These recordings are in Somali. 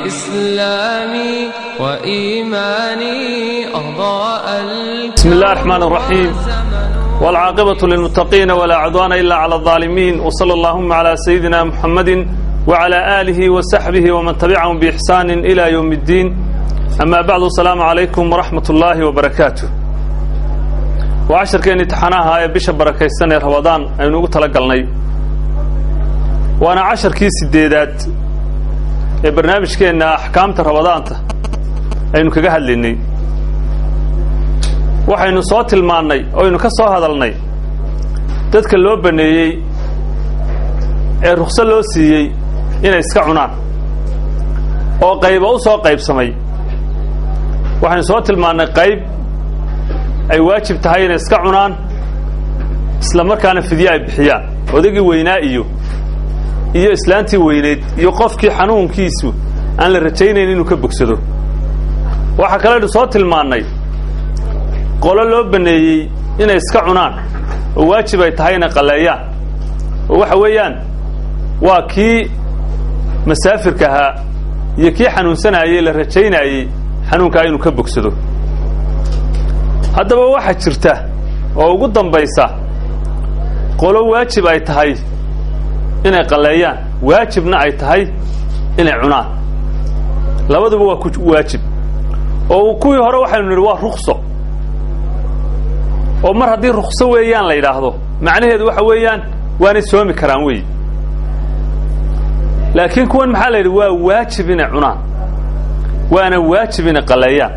إسلامي وإيماني أضاء. بسم الله الرحمن الرحيم، والعاقبة للمتقين ولا عدوان إلا على الظالمين، وصلى اللهم على سيدنا محمد وعلى آله وصحبه ومن تبعهم بإحسان إلى يوم الدين. أما بعد، السلام عليكم ورحمة الله وبركاته. وعشر كان امتحانها بش بركة السنة رمضان أي نقول تلقلني، وأنا 10 كيس الديدات برنامج كأن أحكام رمضان أي نكجه لني waxaynu soo tilmaannay oo aynu ka soo hadalnay dadka loo baneeyay ee ruqsad loo siiyay inay iska cunaan oo qaybo u soo qaybsamay. waxaynu soo tilmaannay qayb ay waajib tahay inay iska cunaan isla markaana fidyo ay bixiyaan, odagii weynaa iyo islaantii weyneed iyo qofkii xanuunkiisu aan la rajaynayn inuu ka bogsado. waxa kale aynu soo tilmaannay qolo loo baneeyay inay iska cunaan oo waajib ay tahay inay qaleeyaan, oo waxa weeyaan waa kii masaafirka ahaa iyo kii xanuunsanayay la rajaynayay xanuunkaa inuu ka bogsado. haddaba waxaa jirta oo ugu dambaysa qolo waajib ay tahay inay qaleeyaan, waajibna ay tahay inay cunaan. labaduba waa ku waajib, oo kuwii hore waxaynu nidhi waa ruqso, oo mar haddii ruqso weeyaan la yidhaahdo macnaheedu waxa weeyaan waanay soomi karaan weey. laakiin kuwan maxaa la yidhi waa waajib inay cunaan, waana waajib inay qaleeyaan.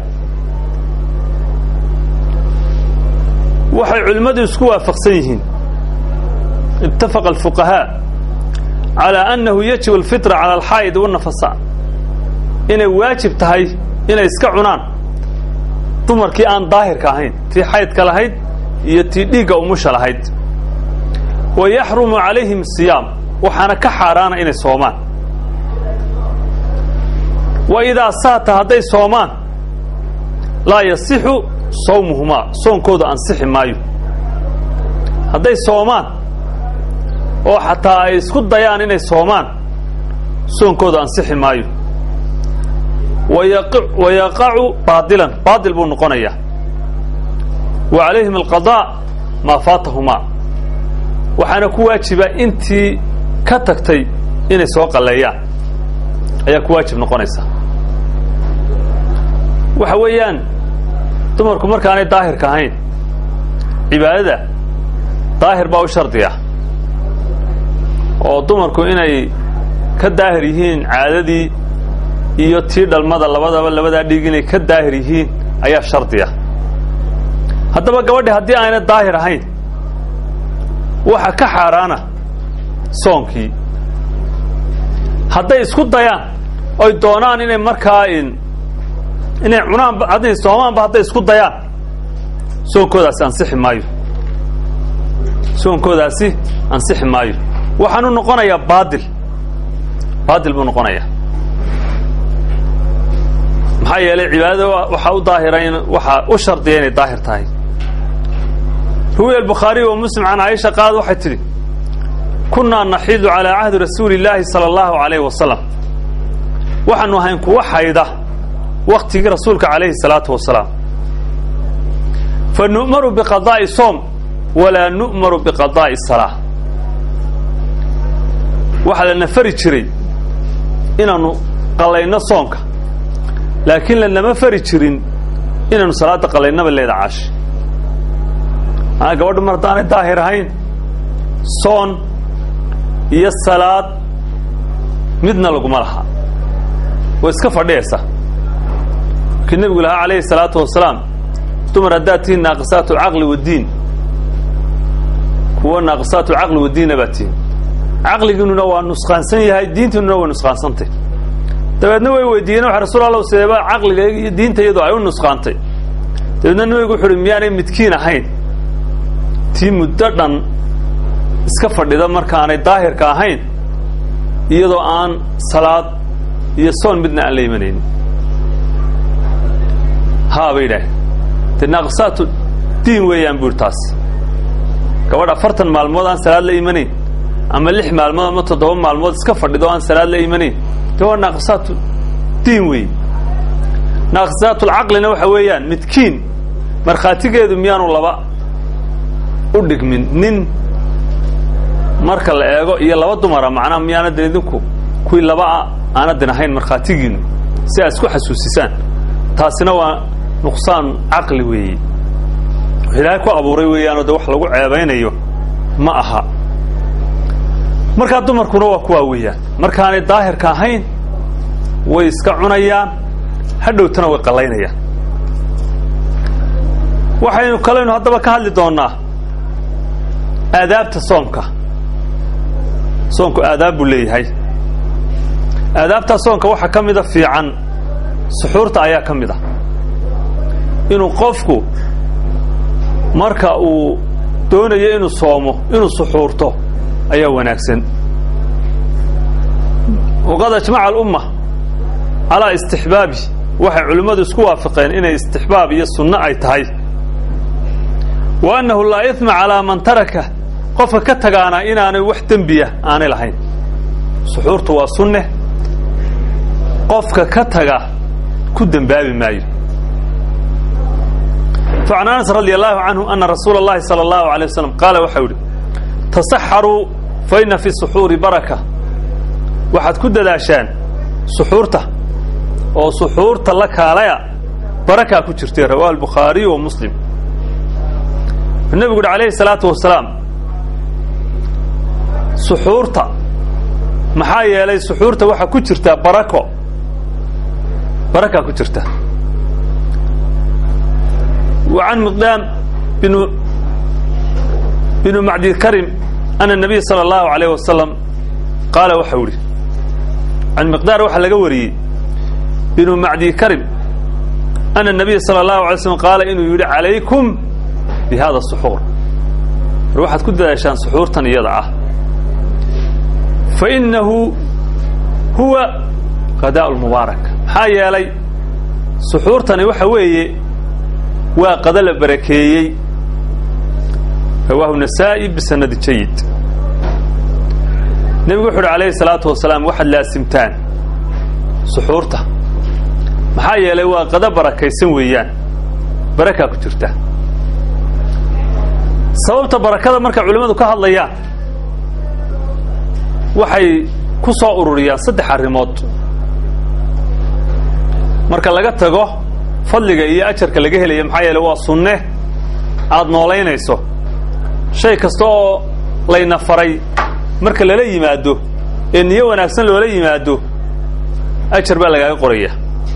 waxay culimmadu isku waafaqsan yihiin, ittafaqa alfuqahaa calaa annahu yajibu alfitra cala alxaa'id wannafasa, inay waajib tahay inay iska cunaan dumarkii aan daahirka ahayn, tii xaydka lahayd iyo tii dhiigga umusha lahayd. wa yaxrumu calayhim siyaam, waxaana ka xaaraana inay soomaan. wa idaa saata, hadday soomaan, laa yasixu sawmuhumaa, soonkooda ansixi maayo. hadday soomaan oo xataa ay isku dayaan inay soomaan, soonkooda ansixi maayo. wayaqacu baadilan, baadil buu noqonayaa. wa calayhim alqadaa maa faatahumaa, waxaana ku waajiba intii ka tagtay inay soo qaleeyaan ayaa ku waajib noqonaysa. waxa weeyaan dumarku markaanay daahirka ahayn, cibaadada daahir baa u shardiya, oo dumarku inay ka daahir yihiin caadadii iyo tii dhalmada labadaa dhiig inay ka daahir yihiin ayaa shardiya. haddaba gabadhi haddii aanay daahir ahayn, waxa ka xaaraana soonkii. hadday isku dayaan oy doonaan inay markaa inay cunaanba, hadday soomaanba hadday isku dayaan, soonkoodaasi ansixi maayo, soonkoodaasi ansixi maayo. waxaanu noqonayaa baadil buu noqonayaa. maxaa yeelay cibaadada waxaa u daahira waxaa u shardiya inay daahir tahay. ruwiya albukhaariy wa muslim can caaisha qaad waxay tidhi kunnaa naxiidu calaa cahdi rasuuli illaahi sala allahu calayhi wasalam, waxaanu ahayn kuwa xayda waktigii rasuulka calayhi salaatu wasalaam. fa nu'maru biqadaa'i soom walaa nu'maru biqadaa'i salaa, waxaa lana fari jiray inaannu qallayno soonka, laakiin lanama fari jirin inaanu salaada qalaynaba leeda caashi. maaa gabadhu mar haddaanay daahir ahayn, soon iyo salaad midna laguma laha, way iska fadhiyaysaa. kii nebigu lahaa calayhi salaatu wasalaam, dumar haddaad tihiin naaqisaatu caqli wadiin, kuwa naaqisaatu caqli wadiina baad tihiin. caqligiinuna waa nusqaansan yahay, diintiinuna waa nusqaansantay. dabeedna way weydiiyeen waxa rasuul allah seeba caqligayga iyo diinta iyadoo ay u nusqaantay. dabeedna nabigu wuxuu uhi miyaanay midkiin ahayn tii muddo dhan iska fadhida markaanay daahirka ahayn, iyadoo aan salaad iyo soon midna aan la imanaynin. haa bay idhaaheen, dee naaqisaatu diin weeyaan buuri taas. gabadh 40 maalmood aan salaad la imanayn, ama 6 maalmood ama 7 maalmood iska fadhido aan salaad la imanayn, dee waa naaqisaatu diin weeye naaqisaatulcaqlina waxa weeyaan midkiin markhaatigeedu miyaanu laba u dhigmin nin marka la eego iyo laba dumara macnaha miyaanadan idinku kuwii labaa aanadin ahayn markhaatigiinu si aad isku xasuusisaan taasina waa nuqsaan caqli weeye ilaahay ku abuuray weeyaanoo de wax lagu ceebaynayo ma aha markaa dumarkuna waa kuwaa weeyaan markaanay daahirka ahayn way iska cunayaan hadhowtana way qallaynayaan waxaynu kaleynu haddaba ka hadli doonnaa aadaabta soomka soonku aadaab buu leeyahay aadaabta soonka waxaa ka mida fiican suxuurta ayaa ka mid ah inuu qofku marka uu doonayo inuu soomo inuu suxuurto ayaa wanaagsan waqad ajmaca alumma calaa istixbaabi waxay culimmadu isku waafaqeen inay istixbaab iyo sunno ay tahay wa annahu laa idma calaa man taraka qofka ka tagaana inaanay wax dembiya aanay lahayn suxuurtu waa sunne qofka ka taga ku dembaabi maayo فعن أنس رضي الله عنه أن رسول الله صلى الله عليه وسلم قال وحوري تصحروا فإن في السحور بركة waxaad ku dadaashaan suxuurta oo suxuurta la kaalaya baraka ku jirtay rawaal bukhari wa muslim nabigu alayhi salatu wasalaam suxuurta maxaa yeelay suxuurta waxa ku jirta baraka ku jirta وعن مقدام بن معدي كرم أن النبي صلى الله عليه وسلم قال وحوري عن مقدار وحا لغا وريي بن معدي كرم أن النبي صلى الله عليه وسلم قال إنه يريد عليكم بهذا السحور روحت كده عشان سحورتا يضعه فإنه هو غداء المبارك حايا لي سحورتا وحوي وقدل بركيي رواه النسائي بسند جيد النبي وحده عليه الصلاة والسلام واحد لاسمتان سحورته maxaa yeelay waa qada barakaysan weeyaan baraka ku jirta sababta barakada marka culimadu ka hadlayaan waxay ku soo ururiyaan saddex arimood marka laga tago fadliga iyo ajarka laga helayo maxaa yeelay waa sunne aad nooleynayso shay kasta oo layna faray marka lala yimaado ee niyo wanaagsan loola yimaado ajar baa laga qoraya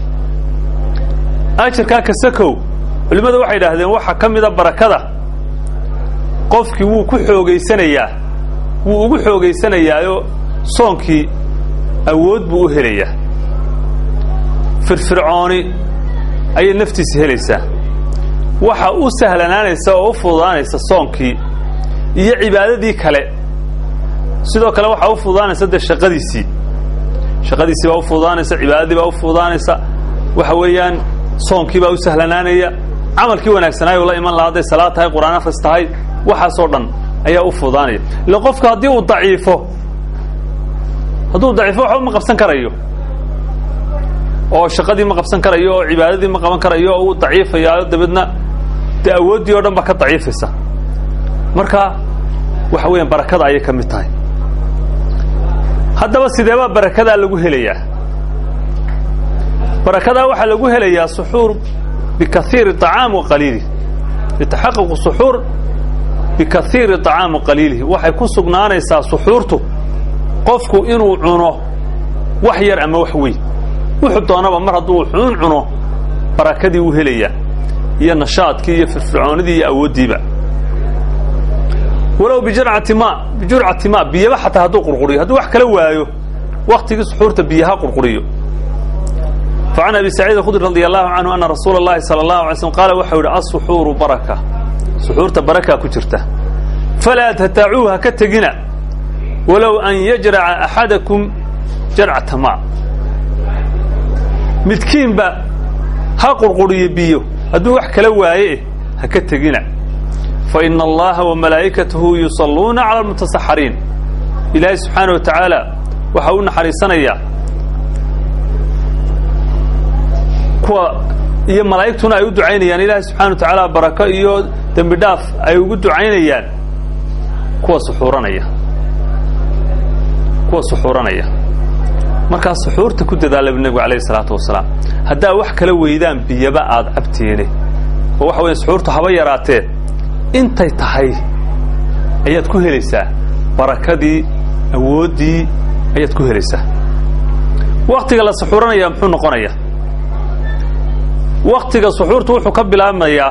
ajarka kasakow culimadu waxay yiraahdeen waxa kamida barakada qofkii wuu ku xoogeysanayaa wuu ugu xoogeysanayaayo soonkii awood buu u helayaa firfircooni ay naftiisa helaysaa waxa uu sahlanaanaysa oo u fududaanaysa soonkii iyo cibaadadii kale sidoo kale waxa uu fududaanaysa shaqadiisii baa u fududaanaysa cibaadadii baa u fududaanaysa waxa weeyaan soonkii baa u sahlanaanaya amalkii wanaagsanaayo la iman lahaday salaad tahay quraan akhris tahay waxa soo dhan ayaa u fududaanaya ila qofka hadii uu daciifo waxa ma qabsan karayo oo shaqadii ma qabsan karayo oo cibaadadii ma qaban karayo oo uu daciifayo dabadna awoodii oo dhan ba ka daciifaysa marka waxa weeyaan barakada ay ka mid tahay haddaba sideeba barakada lagu helayaa barakada waxa lagu helayaa suxuur bikathir ta'am wa qalil yatahaqqaq suxuur bikathir ta'am wa qalil waxay ku sugnaanaysaa suxuurtu qofku inuu cuno wax yar ama wax weyn wuxuu doonaba mar hadduu cuno barakadii uu helayaa iyo nashaadkii iyo firfircoonidii iyo awoodiiba walow bijur'ati ma biyaba xataa hadduu qurquriyo hadduu wax kala waayo waqtigii suxuurta biyaha qurquriyo فعن أبي سعيد الخدري رضي الله عنه أن رسول الله صلى الله عليه وسلم قال وحول السحور بركة سحورة بركة كترته فلا تتعوها كتجنا ولو أن يجرع أحدكم جرعة ماء متكين با هاقر قرية بيو هدو وحك لوايه هكتجنا فإن الله وملائكته يصلون على المتصحرين إلهي سبحانه وتعالى وحاولنا حريصنا إياه kuwa iyo malaa'igtuna ay u ducaynayaan ilaahay subxaana wa tacaala barako iyo dembi dhaaf ay ugu ducaynayaan kuwa suxuuranaya markaa suxuurta ku dadaala nebigu calayhi salaatu wasalaam haddaa wax kala weydaan biyaba aad cabteene oo waxa weeye suxuurtu haba yaraatee intay tahay ayaad ku helaysaa barakadii awooddii ayaad ku helaysaa waktiga la suxuuranaya muxuu noqonaya waktiga suxuurtu wuxuu ka bilaabmayaa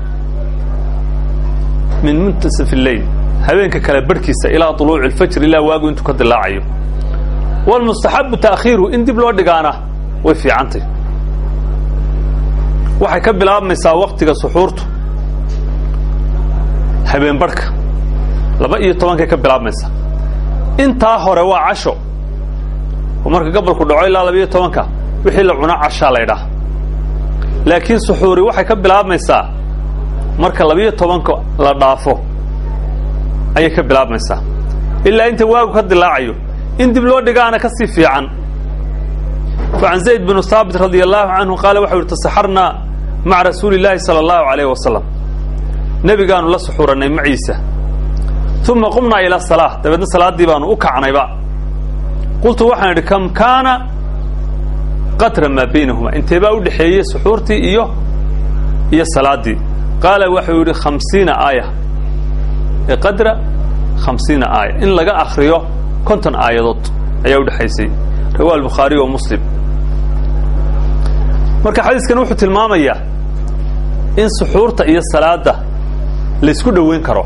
min muntasaf al-layl habeenka kala barhkiisa ilaa tuluuci alfajr ilaa waagu intuu ka dilaacayo walmustaxabu ta'khiiru in dib loo dhigaana way fiicantay waxay ka bilaabmaysaa waktiga suxuurtu habeen barhka 12 ka bilaabmaysaa intaa hore waa casho oo marka gabalku dhaco ilaa 12 wixii la cuna cashaa laydhaa laakiin suxuuri waxay ka bilaabmaysaa marka 12 la dhaafo ayay ka bilaabmaysaa ilaa inta waagu ka dilaacayo in dib loo dhigaana ka sii fiican فعن زيد بن ثابت رضي الله عنه قال وحول تسحرنا مع رسول الله صلى الله عليه وسلم نبي قالوا لا سحورنا مع عيسى ثم قمنا إلى الصلاة تبدأ الصلاة دي بانو أكعنا بقى قلت وحنا كم كان قطر ما بينهما انت بقى ودحية سحورتي إيه الصلاة دي قال وحول 50 آية قدر 50 آية إن لقى آخريو كنتن آية ضد أيود حيسي رواه البخاري ومسلم marka xadiiskan wuxuu tilmaamayaa in suxuurta iyo salaada la isku dhaweyn karo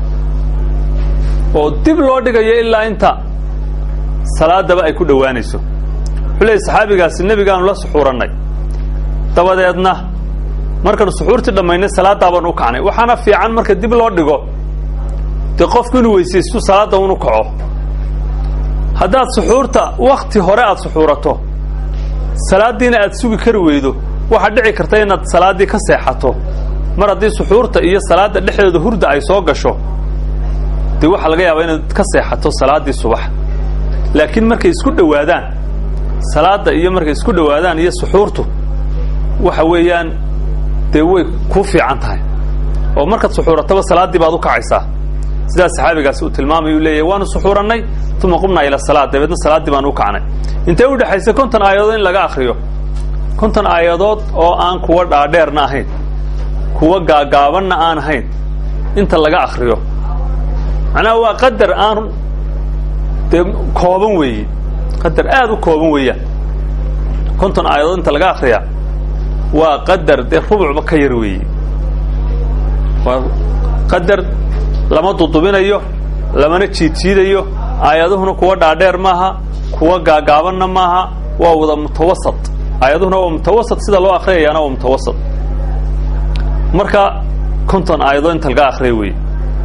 oo dib loo dhigayo ilaa inta salaadaba ay ku dhawaanayso xulay saxaabigaasi nabigaanu la suxuuranay dabadeedna markaan suxuurti dhamaynay salaada baan u kacnay waxaana fiican marka dib loo dhigo de qofku inuu weysaysto salaada uu kaco haddaad suxuurta waqti hore aad suxuurato salaadiina aad sugi kari weydo waxa dhici karta inaad salaadii ka seexato mar haddii suxuurta iyo salaada dhexdeeda hurda ay soo gasho dee waxa laga yaabaa inaad ka seexato salaadii subax laakiin markay isku dhawaadaan salaada iyo markay isku dhawaadaan iyo suxuurtu waxa weeyaan dee way ku fiican tahay oo markaad suxuurataba salaadii baad u kacaysaa sidaas saxaabigaasi uu tilmaamayo leeyahay waanu suxuuranay tuma qumna ila salaad dabeedna salaadii baan u kacnay intee u dhaxaysa 50 aayadood in laga akhriyo 50 aayadood oo aan kuwa dhaadheerna ahayn kuwa gaagaabanna aan ahayn inta laga akhriyo ana waa qadar aan kooban weeye qadar aad u kooban weeyaan 50 aayadood inta laga akhriya waa qadar rubucba ka yar weeye waa qadar lama dudubinayo lamana jiidjiidayo aayaduhuna kuwa dhaadheer maaha kuwa gaagaabanna maaha waa wada mutawasat aayaduhuna waa mutawasat sida loo akhriyayana waa mutawasat marka 50 aayadood inta laga akhriyo weeye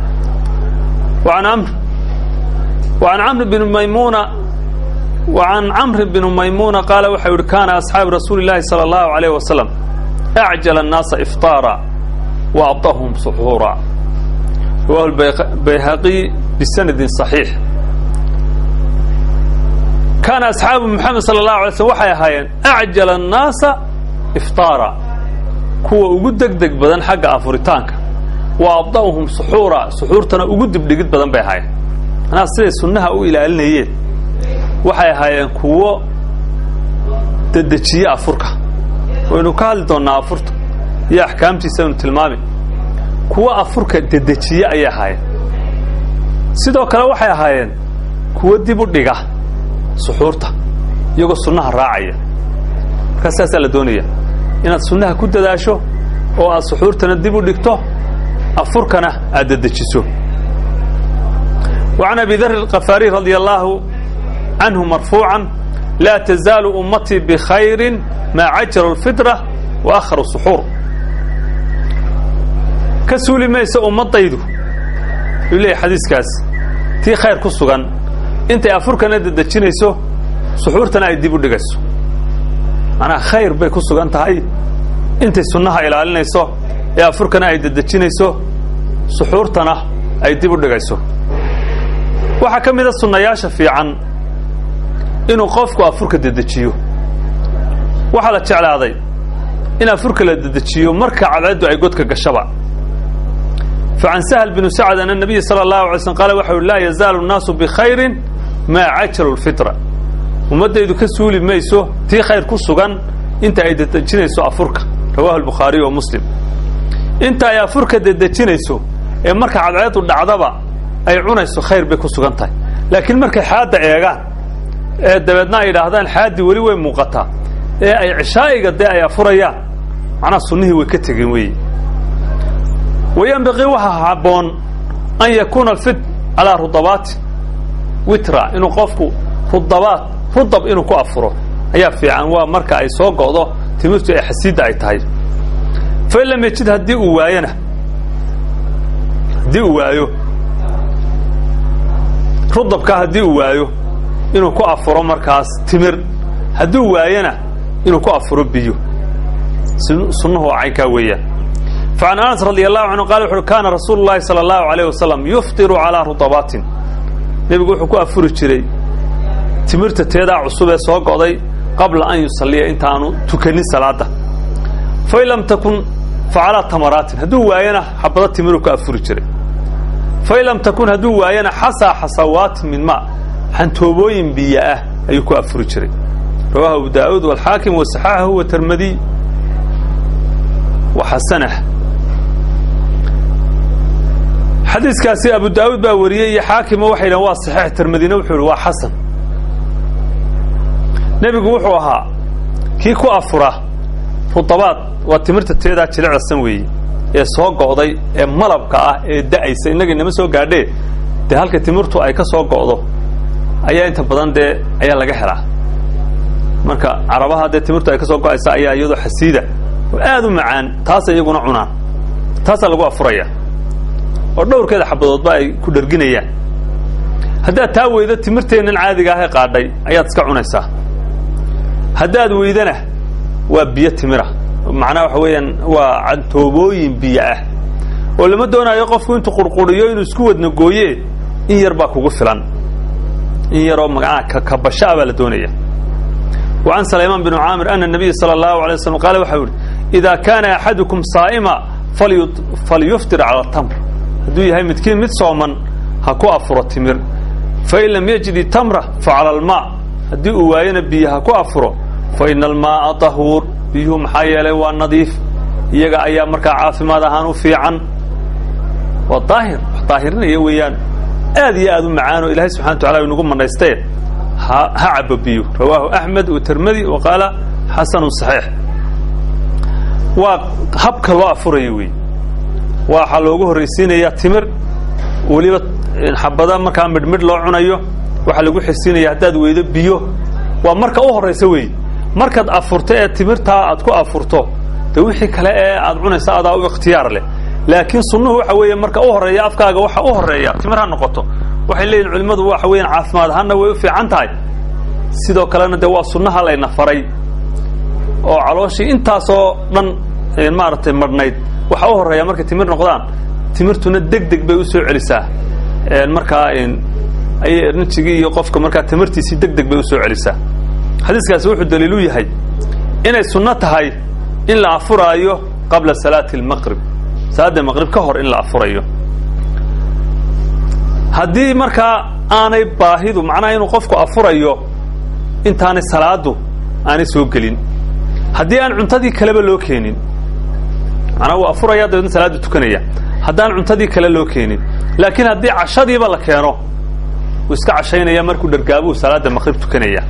وعن عمرو بن ميمونة قال وحير كان أصحاب رسول الله صلى الله عليه وسلم أعجل الناس إفطارا وأعطاهم سحورا رواه البيهقي بسند صحيح كان أصحاب محمد صلى الله عليه وسلم وحي هايين أعجل الناس إفطارا كوا وجودك دق بدن حق أفريتانك وأبطأهم سحورتنا وجود بدقت بدن بهاي أنا أصلي سنها أو إلى النية وحي هايين كوا تدتشي أفريقيا وإنه قال دونا أفريقيا يا أحكامتي سنة المامي kuwa afurka dedejiye ay ahaayeen sidoo kale waxay ahaayeen kuwa dib u dhiga suxuurta iyagoo sunnaha raacaya markaas la doonaya inaad sunnaha ku dadaasho oo aad suxuurtana dib u dhigto afurkana aad dedejiso وعن أبي ذر الغفاري رضي الله عنه مرفوعا لا تزال أمتي بخير ما عجلوا الفطرة وأخروا السحور كسولي ما يسأل أمتيدو يقول حديث كاس تي خير كسوغان انت أفرك ندد تشينيسو سحورتنا يديبو دغسو أنا خير بي كسوغان تهي انت سنها إلى علينيسو يا أفركنا يدد تشينيسو سحورتنا يديبو دغسو waxa kamida sunnayaasha fiican inuu qofku afurka dedejiyo waxa la jeclaaday إن أفرك لددتشيو مركع على عدو أي قدك قشبع. فعن سهل بن سعد أن النبي صلى الله عليه وسلم قال وحي لا يزال الناس بخير ما عجلوا الفطرة ومدى يدو كسولي ميسو تي خير كسوغان انت اي ددتشينيسو أفرك رواه البخاري ومسلم انت يا أفرك ددتشينيسو اي مركع على عدو الدعضبع أي عونيسو خير بكسوغان تاي لكن مركع حادة ايغان دبدنا إلى هذا الحادي ولي وين مقطع أي عشاء قد أي فريا أنا صنيه وكتجوي وينبغي وها عبون أن يكون الفت على رضبات وترى إنه قفكو رضب إنه كأفره أي في عنوان مركع أي سوق قضاء تمشي أي حسيد أي تاي فإن لم يجد هدي ويانا دي ويايو رضب كهدي ويايو إنه كأفره مركز تمر هدو ويانا إنه كأفره بيو سنه عيكاوية. فعن أنس رضي الله عنه قال كان رسول الله صلى الله عليه وسلم يفطر على رطبات نبي يقول حكوا أفر الشري تمرت تيدا عصوبة سوق قضي قبل أن يصلي انت عنه تكني صلاته فإن لم تكن فعلى تمرات هدو ويانا حبضت تمرك أفر الشري فإن لم تكن هدو ويانا حصوات من ماء حنتوبوين بيئة أيكو أفر الشري رواه أبو داود والحاكم وصححه والترمذي وحسنه. حديث كاسي أبو داود باوريه حاكم وحي لو صحيح الترمذي وحول وحسن نبي وحوها كيكو أفره فطبات وتمرت التيدا تشلع السنوي ee soo go'day ee malabka ah ee daaysa inaga inama soo gaadhay de halka timirtu ay ka soo go'do ayaa inta badan de ayaa laga helaa marka carabaha de timirtu ay ka soo go'aysa ayaa iyadoo xasiida oo aad u macaan taas iyaguna cunaan taas lagu afuraya oo dhowrkeeda xabadoodba ay ku dharginayaan hadaa taa weydo timirteenan caadiga ah ee qaadhay ayaad iska cunaysaa hadaad weydana waa biyo timira macnaha waxa weeyaan waa cantoobooyin biyo ah oo lama doonayo qofku intuu qurquriyo inuu isku wadna gooye in yar baa kugu filan in yar oo magaca ka bashaa baa la doonaya. وعن سليمان بن عامر أن النبي صلى الله عليه وسلم قال وحول إذا كان أحدكم صائما فليفطر على التمر هدوي هاي متكين متصوما هكو أفر التمر فإن لم يجد تمره فعلى الماء هدوي وين بيه هكو أفره فإن الماء طهور بيهم حيالي والنظيف يقع أيام مركع عاف ماذا هانو في عن والطاهر طاهرين يويان آذي آذو معانو إلهي سبحانه وتعالى ونقوم من يستير هعب بيو رواه أحمد والترمذي وقال حسن صحيح. وهبك الوافر يوي وحلوقه الرئيسين يا تمر وليبت حبضا مكان مدمر لو عنايو وحلوقه حسين يهداد ويدب بيو ومركا أوه الرئيسوي مركا أفرته تمرتا أدكو أفرته توحي كلا أدعونيسا أدعو اختيار له لكن صنوه حويا مركا أوه الرئيا أفكاق وحا أوه الرئيا تمرها نقطه waxay leeyihiin culimadu waa xaween caafimaad ahaan way u fiican tahay sidoo kalena de waa sunnaha la nafaray oo calooshii intaas oo dhan maartay marnayd waxa u horeeya marka timir noqdaan timirtuna degdeg bay u soo celisaa marka ay rinjigi iyo qofka marka timirtiisi degdeg bay u soo celisaa. xadiiskaas wuxuu daliil u yahay inay sunna tahay in la afuraayo qabla salaati al-maghrib salaada maghrib ka hor in la afurayo haddii markaa aanay baahidu macnaha inuu qofku afurayo intaanay salaadu aanay soo gelin haddii aan cuntadii kaleba loo keenin macnaha wuu afuraya dabeedna salaadu tukanaya haddaan cuntadii kale loo keenin laakiin haddii cashadiiba la keeno wuu iska cashaynaya markuu dhargaabuhu salaada maqrib tukanaya.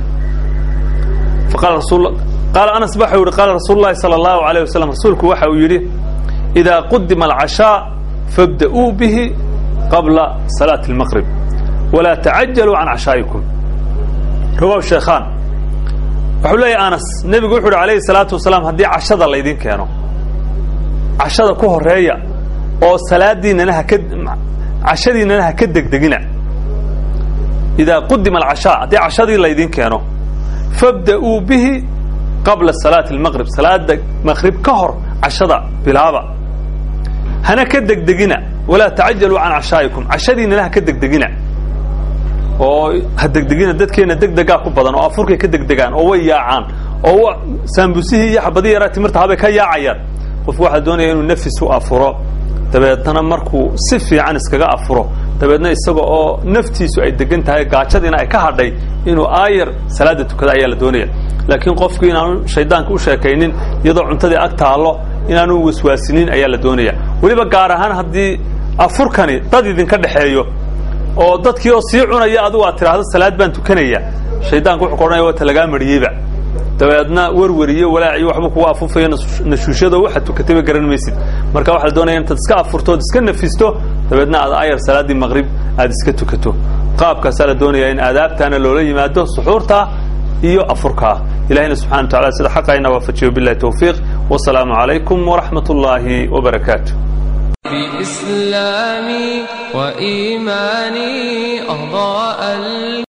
qaala anas waxa uu yidhi qaala rasuulu llahi sala allahu alayh wasalam rasuulku waxa uu yidhi idaa qudima alcashaa fabda'uu bihi قبل صلاة المغرب ولا تعجلوا عن عشائكم. رواه الشيخان. وحولي أنس نبي قول عليه الصلاة والسلام هدي عشرة اللي يدين كانوا عشرة كهر ريا أو صلاة دين أنها عشرة دين أنها كدك دقنا إذا قدم العشاء هدي عشرة اللي يدين كانوا فابدأوا به قبل صلاة المغرب صلاة المغرب كهر عشرة بالهذا هنا كدك دقنا ولا تعجلوا عن عشائكم عشدين لها كدك دقنا oo hadeg degina dadkeena degdega ku badan oo afurka ka degdegaan oo way yaacaan oo saambusihii iyo xabadii yaraa timirta habay ka yaacayaan qofku waxa doonaya inuu nafis u afuro dabeedna markuu si fiican iskaga afuro dabeedna isaga oo naftiisu ay degan tahay gaajadiina ay ka hadhay inuu aayar salaada tukada ayaa la doonaya laakiin qofku inaanu shaydaanka u sheekaynin iyadoo cuntadii ag taalo inaanu waswaasinin ayaa la doonaya weliba gaar ahaan haddii afurkani dad idinka dhexeeyo oo dadkii oo sii cunaya adigu aad tiraahdo salaad baan tukanaya shaydaanku wuxuu qoranaya waa talaga mariyayba dabeedna warwariyo walaaciyo waxba kugu afuufaya nashuushada waxa tukatay garan maysid marka waxa la doonaya intaad iska afurto iska nafisto dabeedna aad ayar salaadii maghrib aad iska tukato qaabkaas la doonaya in aadaabtaana loola yimaado suxuurta iyo afurka ilaahina subhanahu wa ta'ala sida xaqayna waafajiyo billahi tawfiiq wa salaamu alaykum wa rahmatullahi wa barakatuh بإسلامي وإيماني أضاء